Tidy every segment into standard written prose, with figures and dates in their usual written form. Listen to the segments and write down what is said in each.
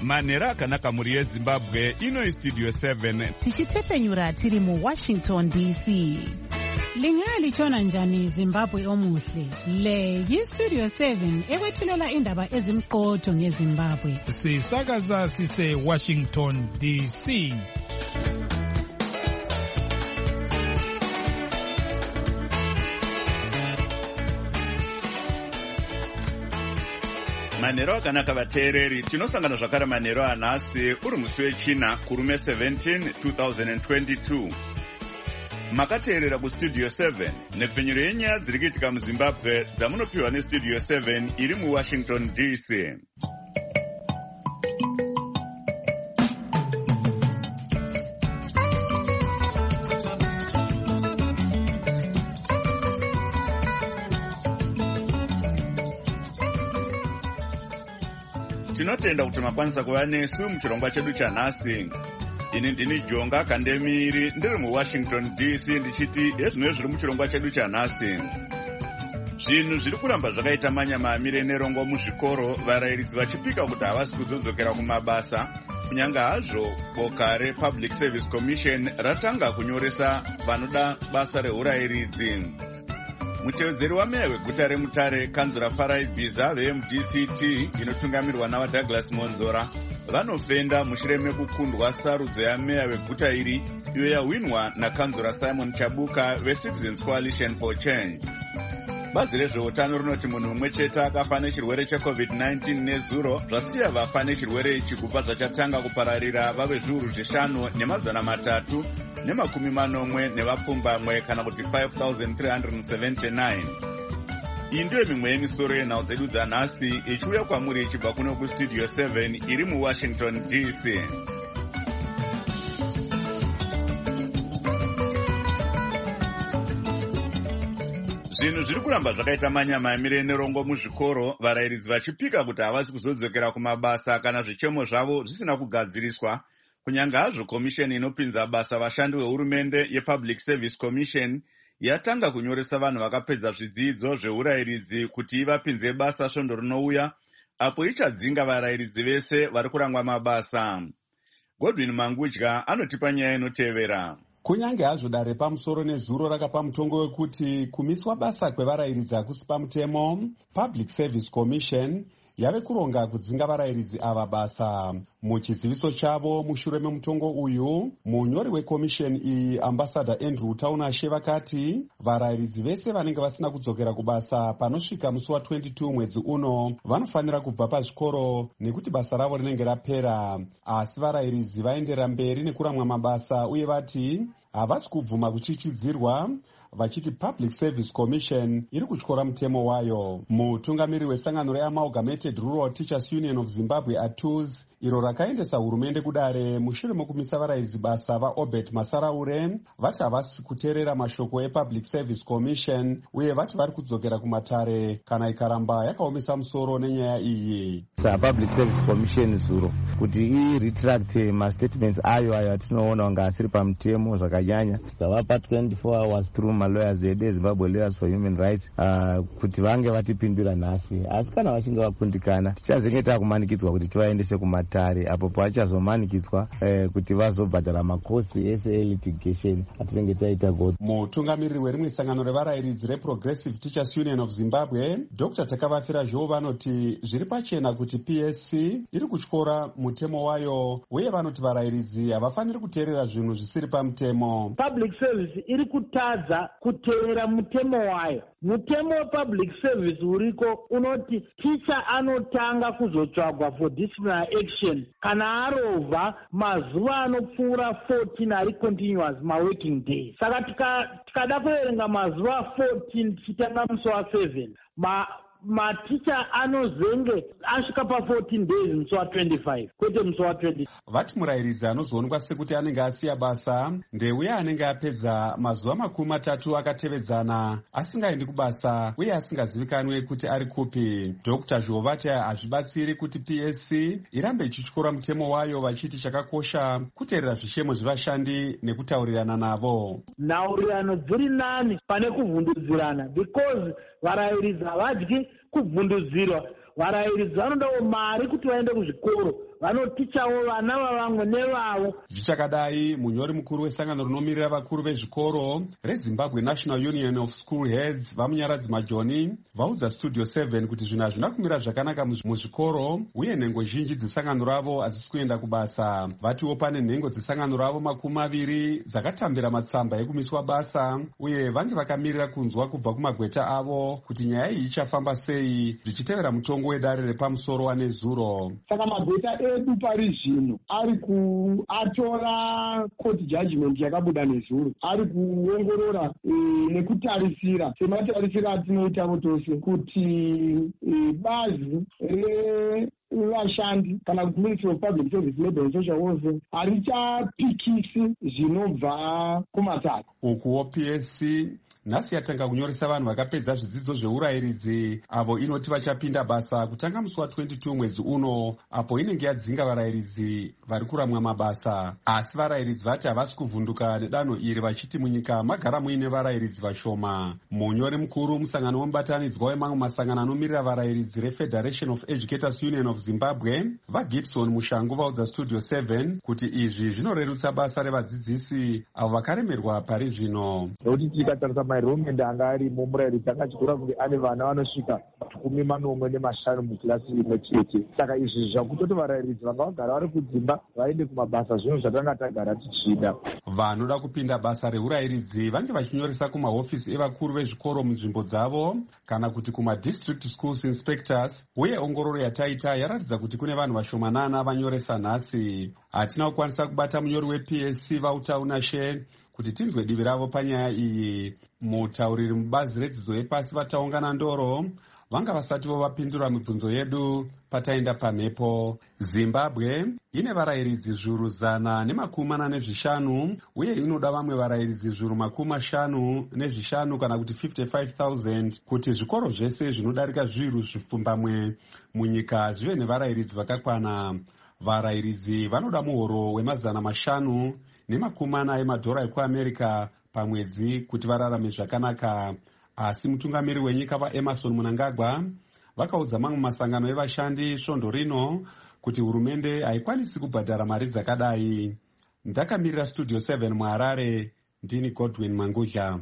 Manhero akanaka muri yeZimbabwe, ino Studio 7. Tichitefenyura tiri mu Washington DC. Lingalitshona njani Zimbabwe omuhle? Le yi-Studio 7 ekwethulela indaba ezimqotho ngeZimbabwe. Sisakaza sise Washington DC. Manhero akanaka vateereri, tinosangana zvakare manhero anhasi uri musi wechina kurume 17 2022. Makateerera kuStudio 7 nepfenyuro yenyaya dziri kuitika muZimbabwe dzamunopiwa neStudio 7 iri muWashington DC. Tinotenda kuti makwanisa kuva nesu muchirongwa chedu chanhasi. Ini ndini Jonga Kandemiri, ndiri muWashington DC, ndichiti ezvino zviri muchirongwa chedu chanhasi. Zvinhu zviri kuramba zvakaita manyamamire nerongo muzvikoro, varayiridzi vachipika kuti havasi kuzodzokera kumabasa, kunyanga hazvo boka rePublic Service Commission ratanga kunyoresa vanoda basa reurayiridzi. Mutevedzeri wameya weguta reMutare, Kanzura Farai Bhiza veMDCT inotungamirwa navaDouglas Monzora, vanofenda mushure mekukundwa sarudzo yameya weguta iri iyo yahwinwa nakanzura Simon Chabuka veCitizens Coalition for Change. Bazi rezveutano rinoti munhu mumwe chete akafa nechirwere cheCovid-19 nezuro, zvasiya vafa nechirwere ichi kubva zvachatanga kupararira vave zviuru 5,340 nevapfumbamwe kana kuti 5,379. Iyi ndiyo mimwe yemisoro yenhau dzedu dzanhasi ichiuya kwamuri ichibva kuno kuStudio 7 iri muWashington DC. Zvinhu zviri kuramba zvakaita manyamamire nerongo muzvikoro, varayiridzi vachipika kuti havasi kuzodzokera kumabasa kana zvichemo zvavo zvisina kugadziriswa, kunyanga hazvo komisheni inopinza basa vashandi vehurumende yePublic Service Commission yatanga kunyoresa vanhu vakapedza zvidzidzo zveurayiridzi kuti ivapinze basa svondo rinouya, apo ichadzinga varayiridzi vese vari kurangwa mabasa. Godwin Mangudya anotipa nyaya inotevera. Kunyange hazvo dare pamusoro nezuro rakapa mutongo wekuti kumiswa basa kwevarayiridzi hakusi pamutemo, Public Service Commission yave kuronga kudzinga varayiridzi ava basa. Muchiziviso chavo mushure memutongo uyu, munyori wekomisheni iyi Ambassador Andrew Taunashe vakati varayiridzi vese vanenge vasina kudzokera kubasa panosvika musi wa22 mwedzi uno vanofanira kubva pazvikoro nekuti basa ravo rinenge rapera. Asi varayiridzi vaenderera mberi nekuramwa mabasa uye vati havasi kubvuma kuchichidzirwa, vachiti Public Service Commission iri kutyora mutemo wayo. Mutungamiri wesangano reAmalgamated Rural Teachers Union of Zimbabwe ATUZ, iro rakaendesa hurumende kudare mushure mokumisa varayiridzi basa vaObert Masaraure, vati havasi kuteerera mashoko ePublic Service Commission uye vati vari kudzokera kumatare kana ikaramba yakaomesa musoro nenyaya iyi. Public Service Commission zuro kuti retract mastatements ayo atinoona kunge asiri pamutemo zvakanyanya, zvavapa 24 hours through malawyers edu Zimbabwe Lawyers for Human Rights kuti vange vatipindura nhasi. Asi kana vachinge vakundikana tichazenge takumanikidzwa kuti tivaendese kumatare, apo pavachazomanikidzwa kuti vazobhadhara makosti ese elitigation atinenge taita goti. Mutungamiriri werimwe sangano revarayiridzi reProgressive Teachers Union of Zimbabwe, Dr. Takavafira Zhou, vanoti zviri pachena kuti PSC iri kutyora mutemo wayo uye vanoti varayiridzi havafaniri kuteerera zvinhu zvisiri pamutemo. Public Service iri kutadza kuteerera mutemo wayo. Mutemo wePublic Service uriko unoti teacher anotanga kuzotsvagwa for disciplinary action kana arovha mazuva anopfuura 14 ari continuous working days. Saka tikada kuverenga mazuva 14 tichitanga musi wa7, maticha anozenge asvika pa14 days musi wa25 kwete musi wa20. Vati murayiridzi anozoonekwa sekuti anenge asiya basa ndeuye anenge apedza mazuva 30 akatevedzana asingaendi kubasa uye asingazivikanwe kuti ari kupi. Dr. Zhou vati hazvibatsiri kuti PSC irambe ichityora mutemo wayo, vachiti chakakosha kuteerera zvishemo zvevashandi nekutaurirana navo. Nhaurirano dziri nani pane kuvhundudzirana, because varayiridzi havadyi kuvhundudzirwa. Varayiridzi vanodawo mari kuti vaende kuzvikoro vanotichawo vana vavamwe nevavo. Zvichakadai, munyori mukuru wesangano rinomirira vakuru vezvikoro reZimbabwe National Union of School Heads vamunyaradzi Majoni vaudza Studio 7 kuti zvinhu hazvina kumira zvakanaka muzvikoro uye nhengo zhinji dzesangano ravo hadzisi kuenda kubasa. Vatiwo pane nhengo dzesangano ravo 20 dzakatambira matsamba ekumiswa basa uye vange vakamirira kunzwa kubva kumagweta avo kuti nyaya iyi ichafamba sei zvichitevera mutongo wedare repamusoro wanezuro. Saka magweta edu pari zvino atora court judgment yakabuda nezuro, ari kuongorora nekutarisira sematarisiro atinoitavo tose kuti bazi vashandi kana kuti Ministry of Public Service, Labour and Social Welfare harichapikisi zvinobva kumatata. Ukuwo PSC nhasi yatanga kunyoresa vanhu vakapedza zvidzidzo zveurayiridzi avo inoti vachapinda basa kutanga musi wa22 mwedzi uno, apo inenge yadzinga varayiridzi vari kuramwa mabasa. Asi varayiridzi vati havasi kuvhunduka nedanho iri vachiti munyika magara muine varayiridzi vashoma. Munyori mukuru musangano wemubatanidzwa wemamwe masangano anomirira varayiridzi reFederation of Educators Union of Zimbabwe vaGibson Mushangu vaudza Studio 7 kuti izvi zvinorerutsa basa revadzidzisi avo vakaremerwa pari zvino. Nekuti tikatarisa mairomende anga arimo murayiridzi angachigora kunge ane vana vanosvika 15 mukilasi imwe chete. Saka izvi zvakutoti varayiridzi vanga vagara vari kudzimba vaende kumabasa, zvinhu zvatanga tagara tichida. Vanoda kupinda basa reurayiridzi vange vachinyoresa kumahofisi evakuru vezvikoro munzvimbo dzavo kana kuti kumadistrict schools inspectors, uye ongororo yataita yaratidza kuti kune vanhu vashomanana vanyoresa nhasi. Hatina kukwanisa kubata munyori wePSC vautaunashe kuti tinzwe divi ravo panyaya iyi. Mutauriri mubazi redzidzo yepasi vataungana ndoro vanga vasativo vapindura mibvunzo yedu pataenda pamhepo. Zimbabwe ine varayiridzi zviuru 145 uye inoda vamwe varayiridzi zviuru 55 kana kuti 55,000 kuti zvikoro zvese zvinodarika zviuru zvipfumbamwe munyika zvive nevarayiridzi vakakwana. Varayiridzi vanoda muhoro we$540 emadhora ekuAmerica pamwedzi kuti vararame zvakanaka. Asi mutungamiri wenyika vaEmerson Mnangagwa vakaudza mamwe masangano evashandi svondo rino kuti hurumende haikwanisi kubhadhara mari dzakadai. Ndakamirira Studio 7 muHarare, ndini Godwin Mangudla.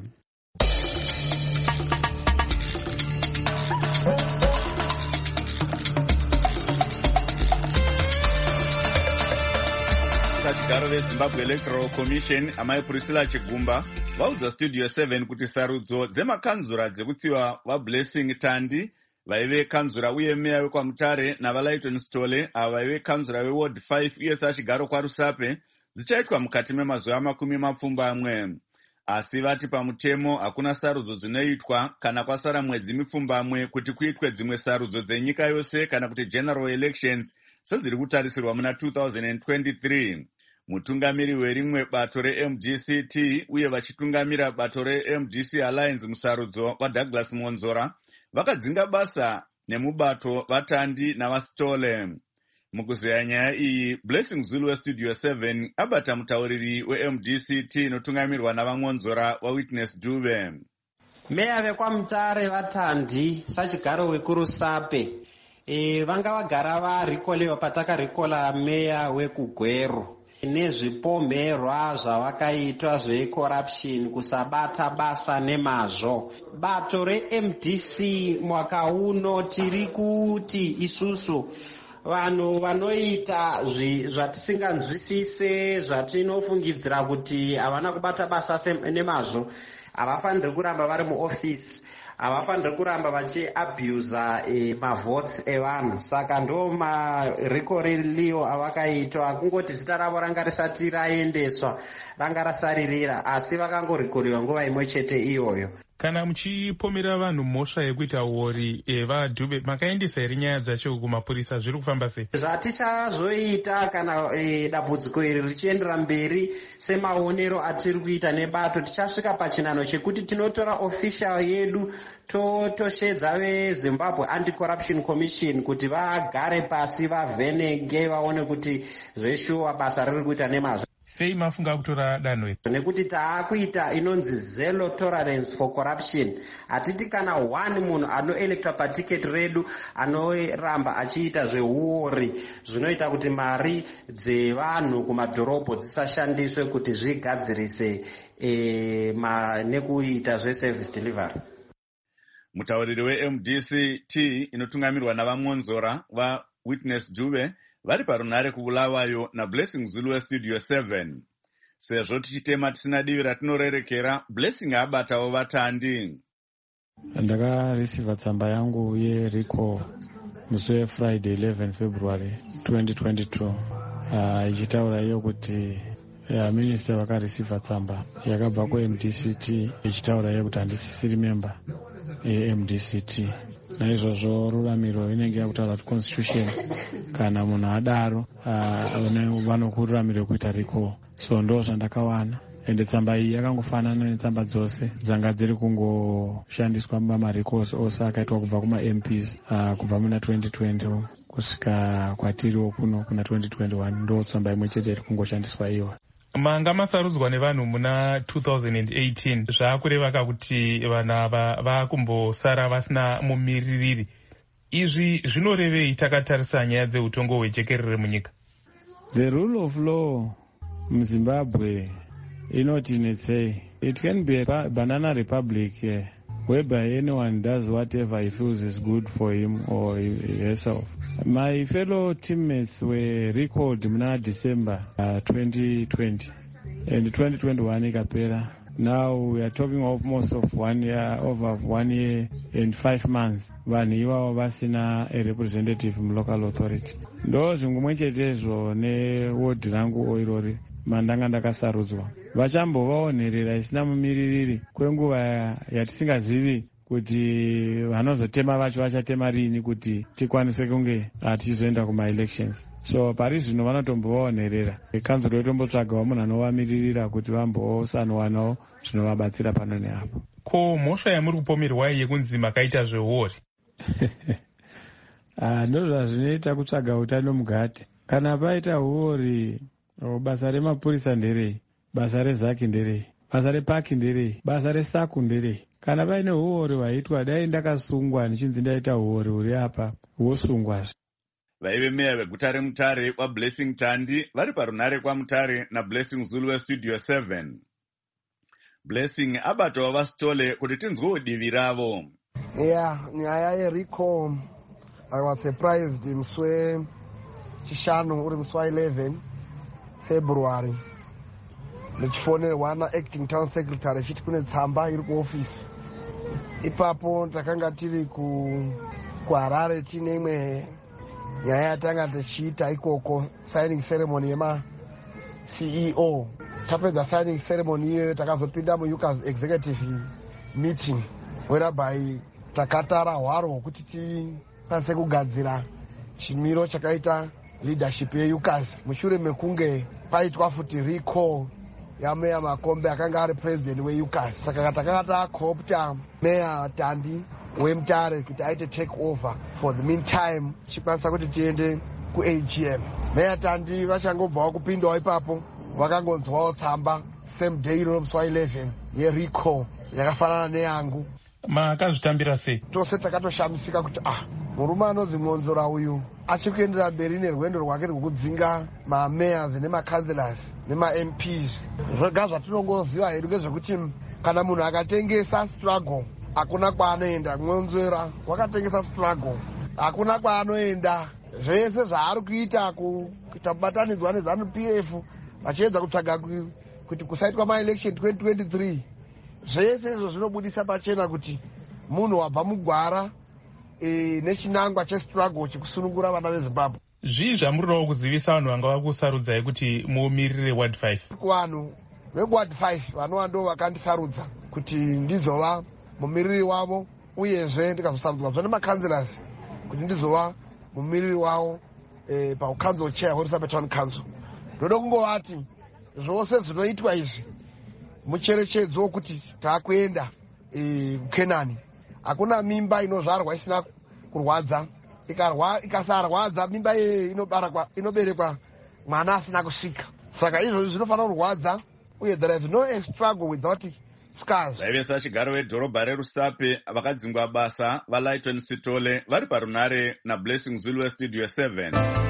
Vachigaro veZimbabwe Electoral Commission amai Priscilla Chigumba vaudza Studio 7 kuti sarudzo dzemakanzura dzekutsiva vaBlessing Tandi vaive kanzura uye meya wekwamutare navaLayton Stole ava vaive kanzura weWard 5 uye sachigaro kwaRusape dzichaitwa mukati memazuva 20. Asi vati pamutemo hakuna sarudzo dzinoitwa kana kwasara mwedzi 10 kuti kuitwe dzimwe sarudzo dzenyika yose kana kuti general elections sedziri kutarisirwa muna 2023. Mutungamiri werimwe bato reMDCT uye vachitungamira bato reMDC Alliance musarudzo vaDouglas Monzora vakadzinga basa nemubato vatandi navaStole. Mukuzeya nyaya iyi, Blessing Zulu weStudio 7 abata mutauriri weMDCT inotungamirwa navaMonzora waWitness Dube. Meya vekwamutare vatandi sachigaro wekuRusape vanga vagara varikolewa patakarikola meya wekugweru nezvipomherwa zvavakaitwa zvecorruption, kusabata basa nemazvo. Bato reMDC mwaka uno tiri kuti isusu vanhu vanoita zvatisinganzwisise, zvatinofungidzira kuti havana kubata basa nemazvo, havafaniri kuramba vari muofisi, havafaniri kuramba vachiabusa mavotes evanhu. Saka ndo marikoreliyo avakaitwa, kungoti zita ravo ranga risati raendeswa, ranga rasaririra, asi vakangorikoriwa nguva imwe chete iyoyo. Kana muchipomera vanhu mhosva yekuita wori vaDube, makaendesa here nyaya dzacho kumapurisa? Zviri kufamba sei? Zvatichazoita kana dambudziko iri richiendera mberi semaonero atiri kuita nebato, tichasvika pachinano chekuti tinotora official yedu toshedza veZimbabwe Anti-Corruption Commission kuti vagare pasi vavhenenge vaone kuti zveshuwa basa riri kuita nemazvo. sei mafunga kutora danho iri? Nekuti taakuita inonzi zero tolerance for corruption. Hatiti kana 1 munhu anoelecta patiketi redu anoramba achiita zveuori zvinoita kuti mari dzevanhu kumadhorobho dzisashandiswe kuti zvigadzirise nekuita zveservice delivery. Mutauriri weMDCT inotungamirwa navamonzora vaWitness Dube vari parunhare kubulawayo naBlessing Zulu weStudio 7. Sezvo tichitema tisina divi ratinorerekera, Blessing abatawo vatandi. Ndakareceiva tsamba yangu yeRICO musi weFriday 11 February 2022 ichitaura iyo kuti minista vakareceiva tsamba yakabva kuMDCT ichitaura iyo kuti handisisiri member yeMDCT. Naizvozvo ruramiro inenge yakutaura kuti constitution kana munhu adaro vanokururamiro kuita RICO. So ndo zvandakawana, ende tsamba iyi yakangofanana netsamba dzose dzanga dziri kungoshandiswa mumaricos ose akaitwa kubva kuma-MPs kubva muna 2020 kusvika kwatiriwo kuno kuna 2021 ndo tsamba imwe chete iri kungoshandiswa iwa. Manga masarudzwa nevanhu muna 2018 zvaakureva kuti vanhu ava vakumbosara vasina mumiririri. Izvi zvinorevei takatarisa nyaya dzeutongo hwejekerere munyika? The rule of law muZimbabwe inoti netsei. It can be a banana republic whereby anyone does whatever he feels is good for him or herself. My fellow teammates were recalled muna December 2020 and 2021 ikapera. Now we are talking almost of 1 year, over 1 year and 5 months. Vanhu ivavo vasina a representative mu local authority. Ndo zvingumwe chetezvo newodi rangu irori mandanga ndakasarudzwa. Vachambovaonerera isina mumiririri kwenguva yatisingazivi kuti vanozotema vacho vachatema rini kuti tikwanise kunge tichizoenda kuma-elections. So pari zvino vanotombovaonerera. Kanzuro itombotsvagawo munhu anovamiririra kuti vambosanowana zvinovabatsira pano neapo. Ko mhosva yamuri kupomerwa yekunzi makaita zveuori? Ndozvazvinoita kutsvaga utano mugate. Kana paita uori, basa remapurisa nderei? Basa rezaki nderei? Basa repaki nderei? Basa resaku nderei? Kana paine uori hwaitwa, dai ndakasungwa ndichinzi ndaita uori huri apa, wosungwazve. Vaive meya veguta reMutare kwaBlessing Tandi vari parunhare kwaMutare naBlessing Zulu weStudio 7. Blessing abatawo vasitole kuti tinzwewo divi ravo. Nyaya yeRICO, I was surprised muswe chishanu uri musi wa11 February. Ndichifonerwa na-acting town secretary chiti kune tsamba iri kuofisi. Ipapo takanga tiri kuHarare tine imwe nyaya yatanga tichiita ikoko, signing ceremony yema-CEO. Tapedza signing ceremony iyoyo takazopinda muUCAS executive meeting whereby takatara hwaro hwokuti tikwanise kugadzira chimiro chakaita leadership yeUCAS mushure mekunge paitwa futi RICO yaMeya Makombe akanga ari president weUCAS. Saka takanga taakopta Meya Tandi weMutare kuti aite take over for the meantime chikwanisa kuti tiende kuAGM. Meya Tandi vachangobvawo kupindawo ipapo vakangonzwawo tsamba same day iro musi wa11 yeRICO yakafanana neyangu. Makazvitambira sei? Tose takatoshamisika kuti murume anonzi Monzora uyu achikuendera mberi nerwendo rwake rwekudzinga mamayors nemakanselors nemaMPs. Zvega zvatinongoziva hedu ngezvekuti kana munhu akatengesa struggle hakuna kwaanoenda. Monzora wakatengesa struggle, hakuna kwaanoenda. Zvese zvaari kuita kubatanidzwa neZANU-PF vachiedza kutsvaga kuti kusaitwa ma-election 2023, zvese izvo zvinobudisa pachena kuti munhu wabva mugwara nechinangwa chestruggle chekusunungura vana veZimbabwe. Zvii zvamuridawo kuzivisa vanhu vanga vakusarudzai kuti mumirire ward 5? Kuvanhu veward 5 vanova ndo vakandisarudza kuti ndizova mumiriri wavo, uyezve ndikazosarudzwazve nemakanselors kuti ndizova mumiriri wavo paucouncil chair hweRusabhe Town Council. Ndoda kungovati zvose zvinoitwa izvi mucherechedzo wekuti taakuenda kuKenani. Hakuna mimba inozvarwa isina kurwadza. Ikasarwadza mimba inoberekwa mwana asina kusvika. saka izvozvi zvinofanira kurwadza uye there is no struggle without scars. Vaivesa chigaro wedhorobha rerusape vakadzingwa basa vaLighton Sitole vari parunare naBlessing Zulu weStudio 7.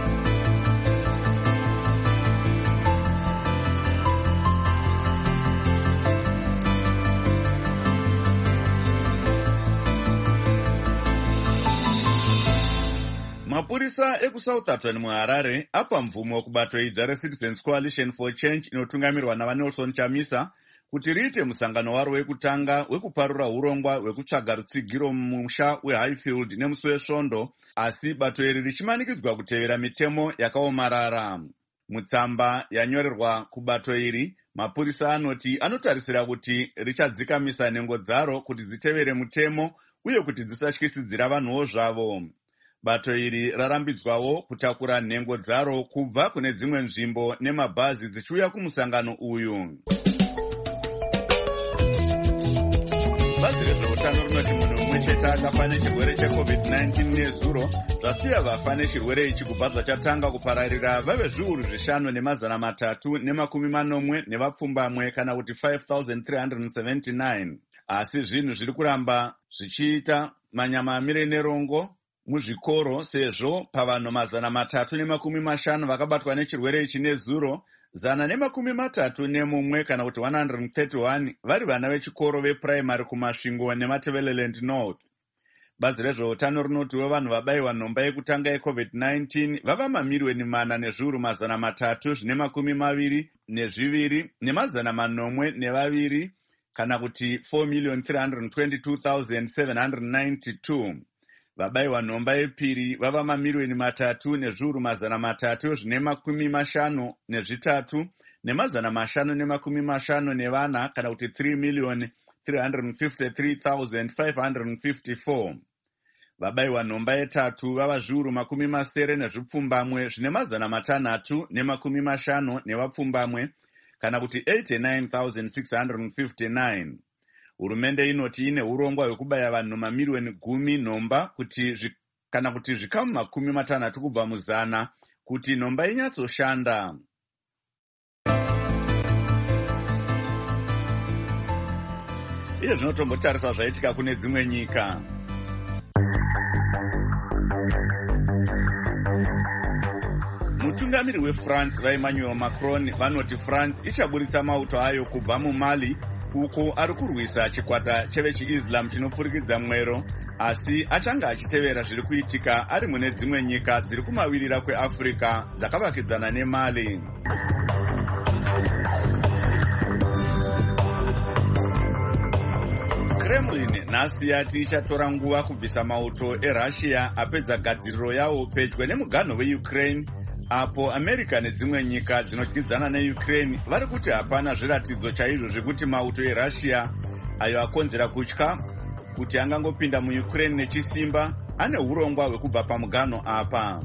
Mapurisa ekuSouthampton muHarare apa mvumo kubatoidzwa reCitizens Coalition for Change inotungamirwa navaNelson Chamisa kuti riite musangano waro wekutanga wekuparura urongwa hwekutsvaga rutsigiro mumusha weHighfield nemusi weSvondo, asi bato iri richimanikidzwa kutevera mitemo yakaomarara. Mutsamba yanyorerwa kubato iri, mapurisa anoti anotarisira kuti richadzikamisa nhengo dzaro kuti dzitevere mutemo uye kuti dzisatyisidzira vanhuwo zvavo. Bato iri rarambidzwawo kutakura nhengo dzaro kubva kune dzimwe nzvimbo nemabhazi dzichiuya kumusangano uyu. Bazi rezveutano rinoti munhu mumwe chete akafa nechirwere cheCovid-19 nezuro, zvasiya vafa nechirwere ichi kubva zvachatanga kupararira vave zviuru 5,340 nevapfumbamwe kana kuti 5,379. Asi zvinhu zviri kuramba zvichiita manyama amire nerongo muzvikoro sezvo pavanhu 350 vakabatwa nechirwere ichi nezuro, 131 kana kuti 131 vari vana vechikoro vepuraimari kumasvingo neMatabeleland North. Bazi rezveutano rinoti wevanhu vabayiwa nhomba yekutanga yeCovid-19 vava mamiliyoni 4,322 ne502 kana kuti 4,322,792. Vabayiwa nhomba yepiri vava mamiliyoni 3,353 ne554 kana kuti 3,353,554. Vabayiwa nhomba yetatu vava zviuru 70 nezvipfumbamwe 650 nevapfumbamwe kana kuti 89,659. Hurumende inoti ine urongwa hwekubaya vanhu mamiliyoni 10 nhomba kana kuti zvikamu 60 kubva mu100 kuti nhomba inyatsoshanda. Iye zvinotombotarisa zvaitika kune dzimwe nyika. Mutungamiri weFrance vaEmmanuel Macron vanoti France ichaburitsa mauto ayo kubva muMali uko ari kurwisa chikwata chevechiIslam chinopfurikidza mwero, asi achanga achitevera zviri kuitika ari mune dzimwe nyika dziri kumavirira kweAfrica dzakavakidzana neMali. Kremlin nhasi yati ichatora nguva kubvisa mauto eRussia apedza gadziriro yawo pedyo nemuganho weUkraine, apo America nedzimwe nyika dzinodyidzana neUkraine vari kuti hapana zviratidzo chaizvo zvekuti mauto eRussia ayo akonzera kutya kuti angangopinda muUkraine nechisimba ane urongwa hwekubva pamuganho apa.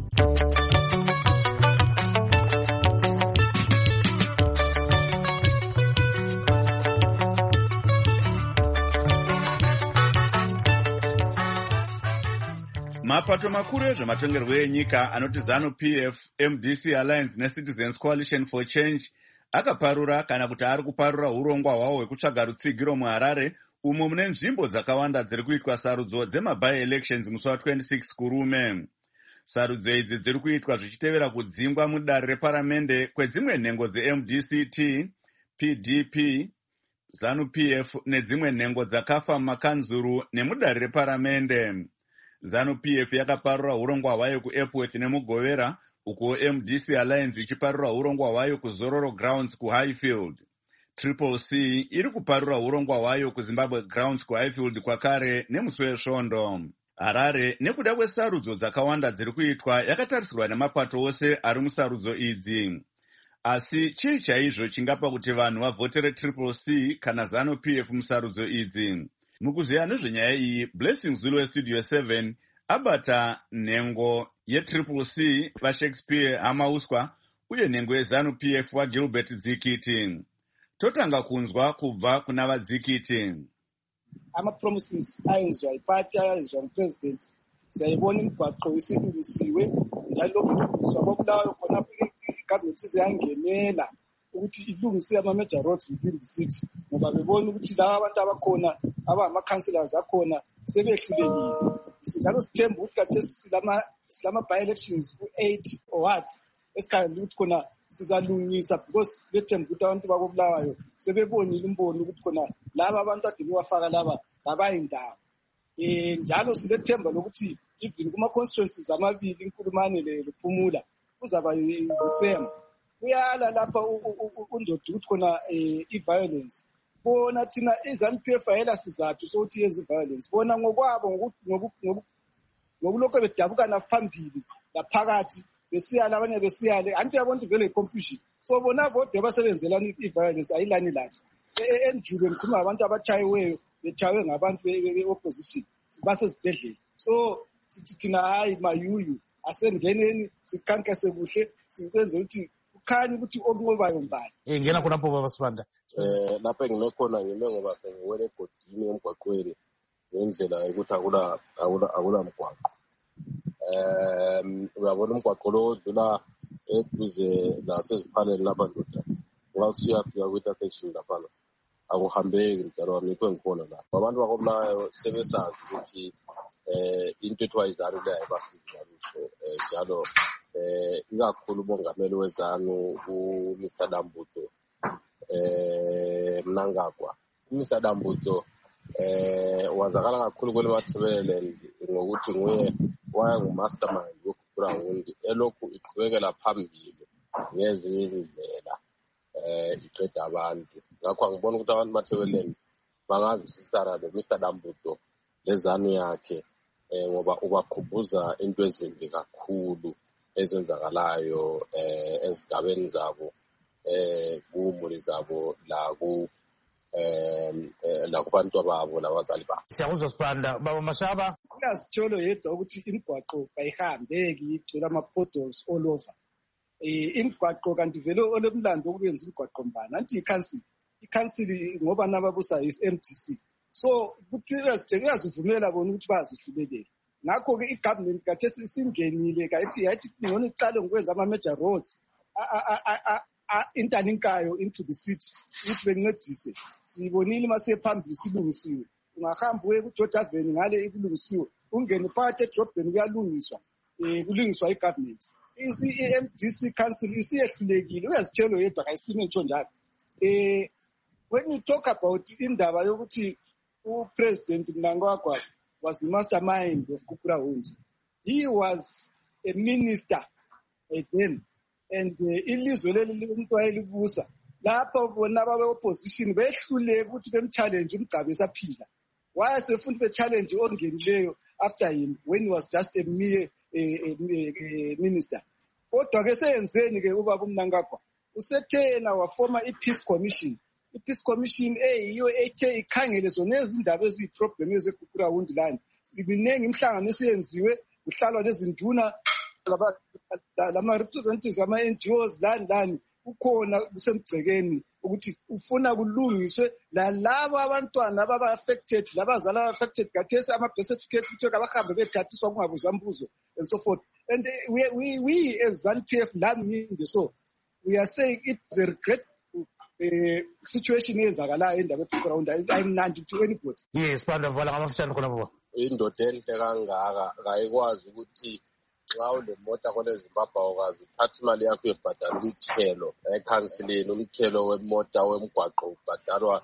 Mapato makuru ezvematongerwo enyika anoti ZANU-PF, MDC Alliance neCitizens Coalition for Change akaparura kana kuti ari kuparura urongwa hwawo hwekutsvaga rutsigiro muHarare, umo mune nzvimbo dzakawanda dziri kuitwa sarudzo dzema-by-elections musi wa26 kurume. Sarudzo idzi dziri kuitwa zvichitevera kudzingwa mudare reparamende kwedzimwe nhengo dzeMDCT, PDP, ZANU-PF nedzimwe nhengo dzakafa mumakanzuru nemudare reparamende. ZANU-PF yakaparura urongwa hwayo kuEpworth nemuGovera, uko MDC Alliance ichiparura urongwa hwayo kuZororo Grounds kuHighfield. Triple C iri kuparura urongwa hwayo kuZimbabwe Grounds kuHighfield kwakare nemusi weSvondo. Harare nekuda kwesarudzo dzakawanda dziri kuitwa yakatarisirwa nemapato ose ari musarudzo idzi. Asi chii chaizvo chingapa kuti vanhu vavhotere Triple C kana ZANU-PF musarudzo idzi? Mukuziya nezvenyaya iyi, Blessing Zulu weStudio 7 abata nhengo yeTriple C vaShakespeare Hamauswa uye nhengo yeZANU-PF vaGilbert Dzikiti. Totanga kunzwa kubva kuna vaDzikiti. Ama-promises ayenziwa ipati ayenziwa ngupresident siyayibona imigwaqo isilungisiwe njalo ukulungiswa kobulawayo khona iGovernment ize yangenela ukuthi ilungise ama-major roads within the city ngoba bebona ukuthi laba abantu abakhona abangama-councillors akhona sebehlulekile. Njalo sithemba ukuthi kade silama-by-elections ku-8 wards esikhangela ukuthi khona sizalungisa because silethemba ukuthi abantu bakobulawayo sebebonile umbono ukuthi khona laba abantu ade bewafaka laba labayindawo. Njalo silethemba lokuthi even kuma-constituencies amabili iNkulumane lePhumula kuzaba the-same. Kuyala lapha undoda ukuthi khona i-violence. Bona thina iZANU-PF ayela sizathu sokuthi yezi violence. Bona ngokwabo ngokulokho bedabukana phambili laphakathi besiyala abanye besiyale anti yabona vele confusion. So bona bodwa basebenzelana i-violence ayilani lathi. Enjube ngikhuluma abantu abachayiweyo bechayiwe ngabantu be-opposition basezibhedlela. So sithi thina hayi mayuyu asengeneni sikhankase kuhle sikwenze ukuthi ukhanye ukuthi okunqobayo mbali. Ngena khona Baba Sibanda. Lapha enginekhona ngime ngoba sengiwele egodini emgwaqweni ngendlela yokuthi akula mgwaqo. Uyabona umgwaqo lo odlula eduze naseziphaleni lapha ndoda. Ngoba siyafika kwi-intersection lapha akuhambeki njalo amikho engikhona lapha. Abantu bakobulawayo sebesazi ukuthi into ethiwa iZANU ayibasizi njalo ikakhulu umongameli weZANU uMr Dambuto Mnangagwa. uMr Dambuto wazakala kakhulu kwele Mathebelele ngokuthi nguye wayengumastermind yokuGrawundi elokhu iqhubekela phambili ngezinye izindlela iqeda abantu. Ngakho angibona ukuthi abantu Mathebelele bangavisisana noMr Dambuto leZANU yakhe ngoba ubaqhubuza into ezimbi kakhulu ezenzakalayo ezigabeni zabo kumuli zabo la kubantu ababo labazali babo. Siyakuzwa Sibanda. Baba Mashaba, kuyazitsholo yedwa ukuthi imigwaqo bayihambeki igcwele ama-potholes all over. Imigwaqo kanti vele olomlando okuyenza imigwaqo mbani anti ikhansili ngoba nababusa is-MDC. So kuyazivumela bona ukuthi bazihlulekele. Ngakho-ke i-government kade singenile yathi ngona iqale ngokwenza ama-major roads interlinkayo into the city ukuthi bencedise. Sibonile masephambili silungisiwe. Ungahamba uye kuGeorge Avenue ngale ikulungisiwe. Ungene phakathi edrobheni kuyalungiswa. Kulungiswa i-government. I-MDC council isiyehlulekile. Uyazitshelo yedwa kayisime ntsho njalo. When you talk about indaba yokuthi uPresident Mnangagwa was the mastermind of Kukurawundi, he was a minister then, and ilizwe leli umuntu wayelibusa lapho bona ababe-opposition behluleke ukuthi bemchallenge umgabe esaphila. Wayesefuna be-challenge ongenileyo after him when he was just a mere minister. Kodwa-ke seyenzeni-ke ubaba uMnangagwa? Usethena wafoma i-Peace Commission. I-Peace Commission yiyo ethe ikhangele zona ezindaba eziyi-problem ezekuGrawundi lana. Ibiningi imihlangano esiyenziwe, kuhlalwa nezinduna lama-representatives ama-NGOs lani ukhona kusemgcekeni ukuthi ufuna kulungiswe lalabo abantwana ababa-affected labazali aba-affected kathesi ama-birth certificate kuthiwa kabahambe bethathiswa kungabuzwa mbuzo and so forth. And we as ZANU-PF lami so we are saying it's a regret situation eyenzakalayo endaba eGrawundi ayimnandi to anybody. Yes, Sibanda vala ngamafutshane khona baba. Indoda enhle kangaka kayikwazi ukuthi xa unemota kole Zimbabwe ukwazi uthatha imali yakho yebhadala ithelo ekhansileni umthelo wemota wemgwaqo ubhadalwa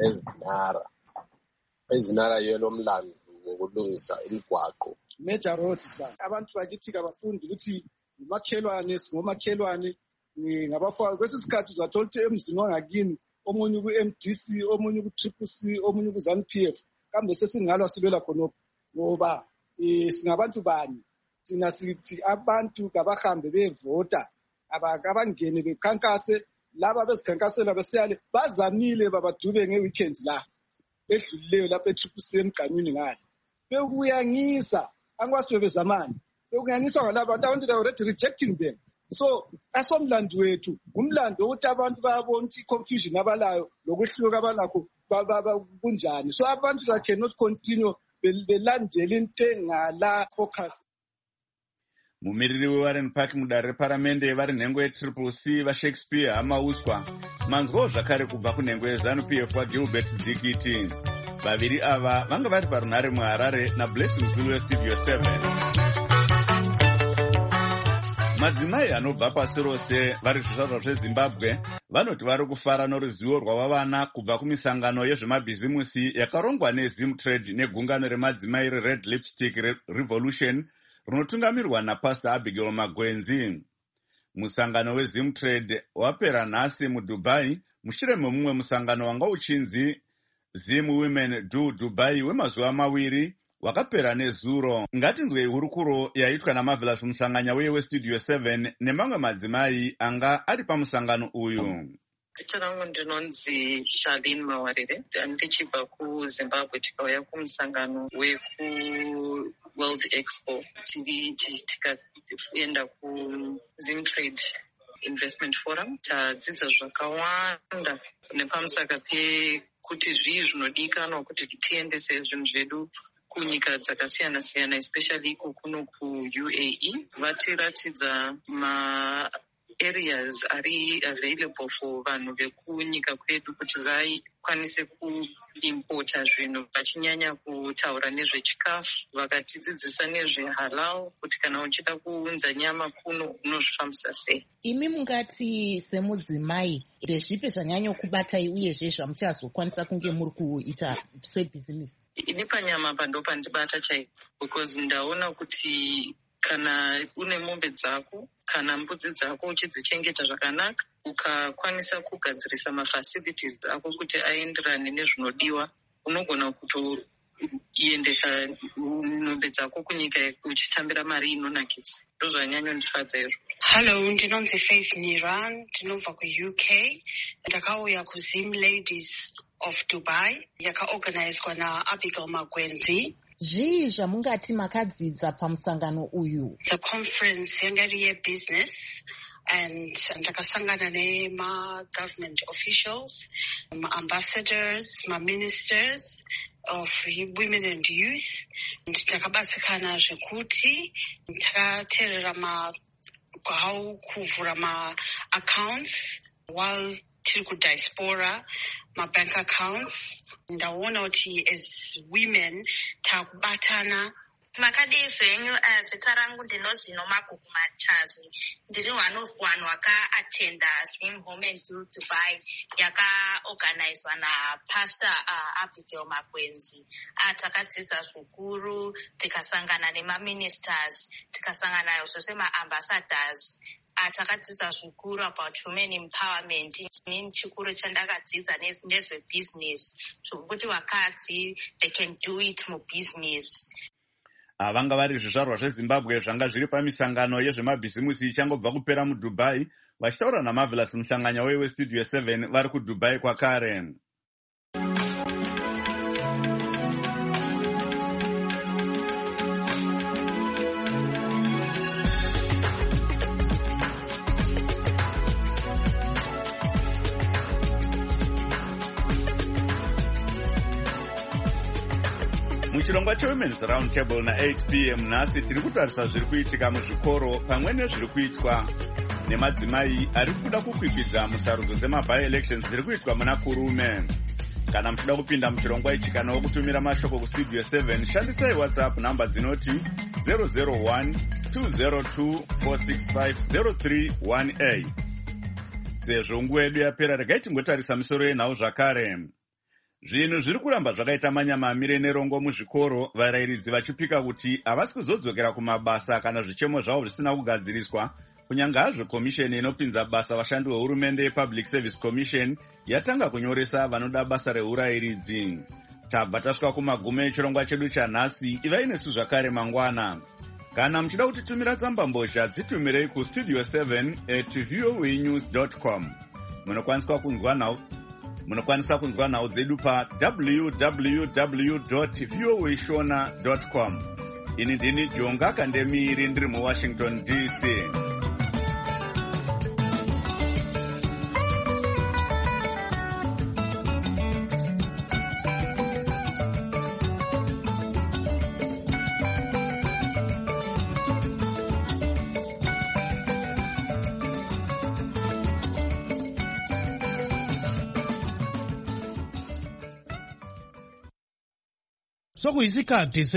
ezinara yelo mlando ngokulungisa imigwaqo. Major roads abantu bakithi kabafundi ukuthi ngomakhelwane ngabafaka kwesisikhathi uzathola ukuthi emzini wangakini omunye ku-MDC omunye ku-CCC omunye ku-ZANU-PF kambe sesingalwa sibela khonapho ngoba singabantu bani thina sithi abantu kabahambe bevota abangene bekhankase laba bezikhankasela besiyale bazamile babadube ngeweekend la edlulileyo lapha e-CCC emgqanyweni ngale bekuyangisa angwasiwe bezamani bekuyangiswa ngalabo abantu they already rejecting them. So asomlando wethu umlando ukuthi abantu bayabona ukuthi confusion abalayo lokwehluka abalakho kunjani. So abantu they cannot continue belandela into engala focus. mumiriri wewarren park mudare reparamende vari nhengo yeCCC vaShakespeare Hamauswa, manzwawo zvakare kubva kunhengo yeZANU-PF waGilbert Dzikiti. Vaviri ava vanga vari parunhare muHarare naBlessing Zulu weStudio 7. Madzimai anobva pasi rose vari zvizvarwa zveZimbabwe vanoti vari kufara noruzivo rwavavana kubva kumisangano yezvemabhizimusi yakarongwa neZimtrade negungano remadzimai reRed Lipstick Revolution runotungamirwa naPastor Abigail Magwenzi. Musangano weZimtrade wapera nhasi muDubai mushure memumwe musangano wanga uchinzi Zim Women Do Dubai wemazuva maviri wakapera nezuro. Ngatinzwei hurukuro yaitwa naMarvelous Musanganya weye weStudio 7 nemamwe madzimai anga ari pamusangano uyu. Zita rangu ndinonzi Charlene Mawarire, ndichibva kuZimbabwe tikauya kumusangano weku World Expo tikaenda kuZimtrade Investment Forum. Tadzidza zvakawanda nepamusaka pekuti zvii zvinodikanwa kuti tiendese zvinhu zvedu kunyika dzakasiyana siyana, especially kuno kuUAE. Vatiratidza areas ari available for vanhu vekunyika kwedu kuti vakwanise kuimpota zvinhu, vachinyanya kutaura nezvechikafu. Vakatidzidzisa nezvehalal kuti kana uchida kuunza nyama kuno unozvifambisa sei. Imi mungati semudzimai ndezvipi zvanyanya kubatai uyezve zvamuchazokwanisa kunge muri kuita sebhizinesi? Ini panyama pando pandibata chaipo, because ndaona kuti kana une mombe dzako kana mbudzi dzako uchidzichengeta zvakanaka, ukakwanisa kugadzirisa mafacilities ako kuti aenderane nezvinodiwa, unogona kutoiendesa mombe dzako kunyika uchitambira mari inonakidza. Ndozvanyanya ndifadza izvo. Hello, ndinonzi Faith Niran, ndinobva kuUK. Ndakauya kuZim Ladies of Dubai yakaorganizwa naAbigail Magwenzi. Zvii zvamungati makadzidza pamusangano uyu? The conference yanga iri yebusiness and ndakasangana nema-government officials, ma-ambassadors, ma-ministers of women and youth. Ndakabatsirikana zvekuti takateerera how kuvhura ma-accounts while tiri kudiaspora, ma-bank accounts. Ndaona kuti as women takubatana. Makadii zvenyu? Zita rangu ndinonzi Nomagugu Machazi. Ndiri one of vanhu vaka-attenda Zim Women Do Dubai yakaorganizwa naPastor Abigail Magwenzi. Takadzidza zvikuru, tikasangana nema-ministers, tikasangana zvose ma-ambassadors. Takadzidza zvikuru about women empowerment. Nini chikuru chandakadzidza nezvebusiness, zvokuti vakadzi they can do it mubusiness. Vanga vari zvizvarwa zveZimbabwe zvanga zviri pamisangano yezvemabhizimusi ichangobva kupera muDubai, vachitaura naMarvelous Musanganya weye weStudio 7 vari kuDubai kwakare. Muchirongwa cheWomen's Round Table na8 p.m. nhasi tiri kutarisa zviri kuitika muzvikoro pamwe nezviri kuitwa nemadzimai ari kuda kukwikwidza musarudzo dzema-by-elections dziri kuitwa muna kurume. Kana muchida kupinda muchirongwa ichi kana wokutumira mashoko kuStudio 7, shandisai WhatsApp namba dzinoti 001-202-465-0318. Sezvo nguva yedu yapera, regai tingotarisa misoro yenhau zvakare. Zvinhu zviri kuramba zvakaita manyama amire nerongo muzvikoro, varairidzi vachipika kuti havasi kuzodzokera kumabasa kana zvichemo zvavo zvisina kugadziriswa, kunyanga hazvo komisheni inopinza basa vashandi vehurumende yePublic Service Commission yatanga kunyoresa vanoda basa reurairidzi. Tabva tasvika kumagumo echirongwa chedu chanhasi. Ivai nesu zvakare mangwana. Kana muchida kutitumira tsamba mbozha, dzitumirei kustudio7@voanews.com. Munokwanisa kunzwa nhau dzedu pa www.voashona.com. Ini ndini Jonga Kandemiri ndiri muWashington DC. sokuyisikhathi